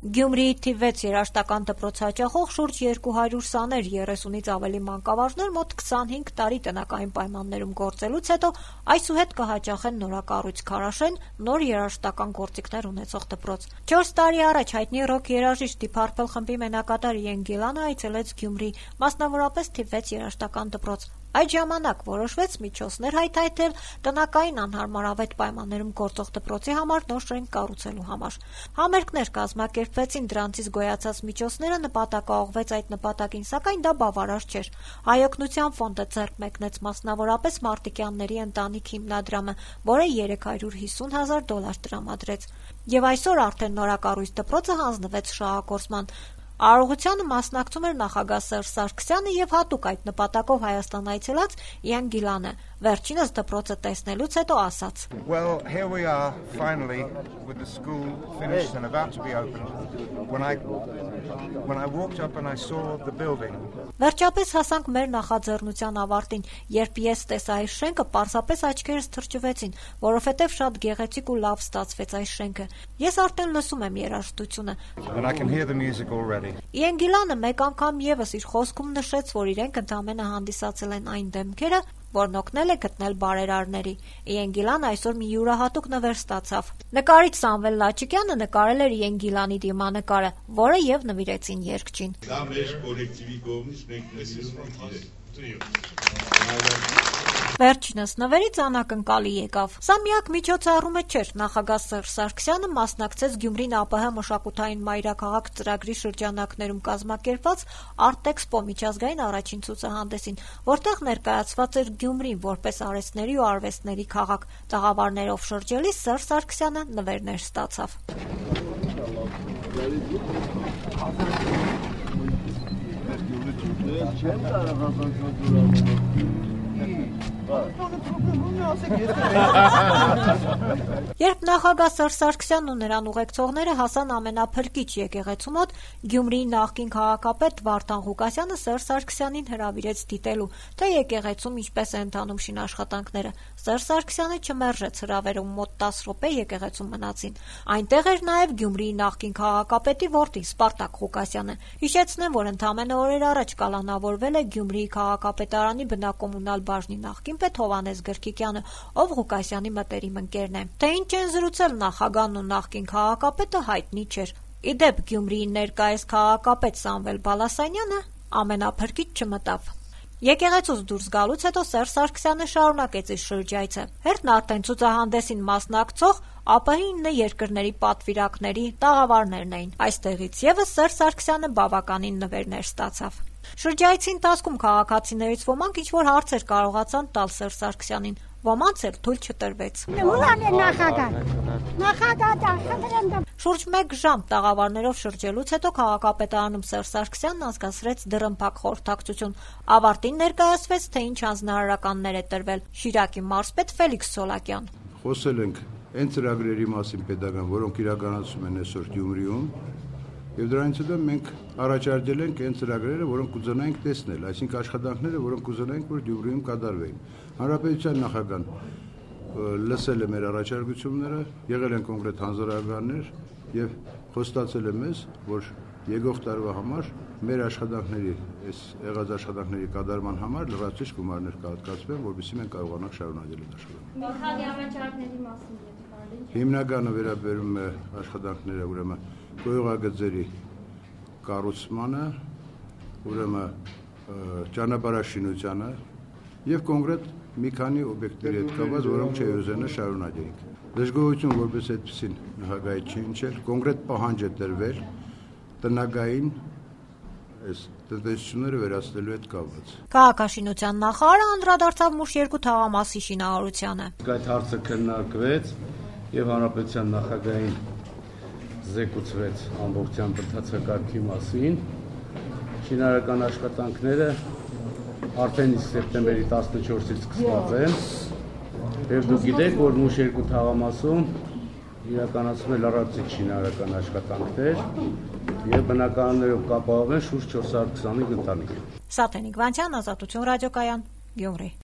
Գյումրիի թիվ 6 երաժշտական դպրոց հաճախող շուրջ 200 սաներ, 30-ից ավելի մանկավարժներ մոտ 25 տարի տնական պայմաններում գործելուց հետո այսուհետ կհաճախեն նորակառույց քարաշեն, նոր երաժշտական գործիքներ ունեցող դպրոց։ 4 տարի առաջ հայտնի ռոք երաժիշտ Deep Purple խմբի մենակատար Իեն Գիլանը այցելեց Գյումրի, մասնավորապես թիվ 6 երաժշտական դպրոց։ Այդ ժամանակ որոշվեց միջոցներ հայթայթել տնական անհարմարավետ պայմաններում գործող դպրոցի համար նոր շենք կառուցելու համար։ Համերգներ կազմակերպվեցին, դրանցից գոյացած միջոցները նպատակաուղղվեց այդ նպատակին, սակայն դա բավարար չէր։ Հայօգնության ֆոնդը ձեռք մեկնեց մասնավորապես Մարտիկյանների ընտանիք հիմնադրամը, որը $350,000 տրամադրեց։ Եվ այսօր արդեն նորակառույց դպրոցը հանձնվեց շահագործման։ Արարողությանը մասնակցում էր նախագահ Սերժ Սարգսյանը եւ հատուկ այդ նպատակով Հայաստան այցելած Իեն Գիլանը։ Վերջինս դպրոցը տեսնելուց հետո ասաց. Well, here we are finally with the school finished and about to be opened. When I walked up and I saw the building. Վերջապես հասանք մեր նախաձեռնության ավարտին, երբ ես տեսա այս շենքը, պարզապես աչքերս թրջվեցին, որովհետև շատ գեղեցիկ ու լավ ստացվեց այս շենքը։ Ես արդեն լսում եմ երաժշտությունը։ And I can hear the music already. Իեն Գիլանը մեկ անգամ եւս իր խոսքում նշեց, որ իրենք ընդամենը հանդիսացել են այն դեմքերը, որն օգնել է գտնել բարերարների։ Իեն Գիլան այսօր մի յուրահատուկ նվեր ստացավ։ Նկարիչ Սամվել Լաչիկյանը նկարել էր Իեն Գիլանի դիմանկարը, որը եւ նվիրեցին երգչին։ Դա մեր կոլեկտիվի կողմից մենք մեզ Վերջինս նվերից անակնկալի եկավ։ Սա միակ միջոցառումը չէր։ Նախագահ Սերժ Սարգսյանը մասնակցեց Գյումրին ԱՊՀ մշակութային մայրաքաղաք ծրագրի շրջանակներում կազմակերպված Արտեքսպո միջազգային առաջին ցուցահանդեսին, որտեղ ներկայացված էր Գյումրին որպես արհեստների ու արվեստների քաղաք։ Տաղավարներով շրջելիս Սերժ Սարգսյանը նվերներ ստացավ։ Երբ նախագահ Սերժ Սարգսյանն ու նրան ուղեկցողները հասան ամենափրկիչ եկեղեցու մոտ, Գյումրիի նախկին քաղաքապետ Վարդան Ղուկասյանը Սերժ Սարգսյանին հրավիրեց դիտելու, թե եկեղեցում ինչպես է ընթանում շինաշխատանքները։ Սերժ Սարգսյանը չմերժեց հրավերում, մոտ 10 րոպե եկեղեցում մնացին։ Այնտեղ էր նաև Գյումրիի նախկին քաղաքապետի որդին Սպարտակ Ղուկասյանը։ Հիշեցնեմ, որ ընդամենը օրեր առաջ կալանավորվել է Գյումրիի քաղաքապետարանի բնակոմունալ բաժնի նախկին պետ Հովհաննես Գրքիկյանը, ով Ղուկասյանի մտերիմ ընկերն է։ Թե ինչ են զրուցել նախագահն ու նախկին քաղաքապետը հայտնի չէր։ Ի դեպ Գյումրիի ներկայիս քաղաքապետ Սամվել Բալասանյանը ամենափրկիչ չմտավ։ Եկեղեցուց դուրս գալուց հետո Սերժ Սարգսյանը շարունակեց իր շրջայցը։ Հերթն արդեն ցուցահանդեսին մասնակցող ԱՊՀ 9 երկրների պատվիրակների տաղավարներն էին։ Այստեղից եւս Սերժ Սարգսյանը բավականին նվերներ ստացավ։ Շրջայցի ընթացքում քաղաքացիներից ոմանք ինչ-որ հարցեր կարողացան տալ Սերժ Սարգսյանին, ոմանց էլ թույլ չտրվեց։ Շուրջ 1 ժամ տաղավարներով շրջելուց հետո քաղաքապետարանում Սերժ Սարգսյանն անցկացրեց դռնփակ խորհրդակցություն։ Ավարտին ներկայացվեց, թե ինչ հանձնարարականներ է տրվել։ Շիրակի մարզպետ Ֆելիքս Սոլակյան։ Խոսել ենք այն ծրագրերի մասին պետական, որոնք իրականացում են այսօր Գյումրիում, եւ դրանից հետո մենք առաջարկել ենք այն ծրագրերը, որոնք կուզենայինք տեսնել, այսինքն աշխատանքները, որոնք կուզենայինք, որ Գյումրիում կատարվեին։ Հանրապետության նախագահան լսել է մեր առաջարկությունները, եղել են կոնկրետ հանձնարարականներ եւ խոստացել է մեզ, որ եկող տարվա համար մեր աշխատանքների, այս եղած աշխատանքների կատարման համար լրացուցիչ գումարներ կհատկացվեն, որովհետեւ մենք կարողանանք շարունակել այդ աշխատանքը։ Մի քանի առաջարկների մասին Հիմնականը վերաբերում է աշխատանքները, ուրեմն գյուղագծերի կառուցմանը, ուրեմն ճանապարհաշինությանը եւ կոնկրետ մի քանի օբյեկտների հետ կապված, որոնք չեզենը շարունակենք։ Դժգոհություն որպես այդպեսին նախագահի չընչել, կոնկրետ պահանջ է տրվել տնագային այս տնտեսությունները վերացնելու հետ կապված։ Քաղաքաշինության նախարարը անդրադարձավ Մուշ 2 թաղամասի շինարարությանը։ Այդ հարցը քննարկվեց եւ հանրապետության նախագահին զեկուցվեց ամբողջությամբ բթացակարգի մասին։ Շինարարական աշխատանքները արդեն սեպտեմբերի 14-ից սկսված են։ Եվ դուք գիտեք, որ Մուշ 2 թաղամասում իրականացվում է լրացուցիչ շինարարական աշխատանքներ եւ բնակարաններով կապահովեն շուրջ 425 ընտանիք։ Սաթենիկ Վանչյան, Ազատություն ռադիոկայան, Գյումրի։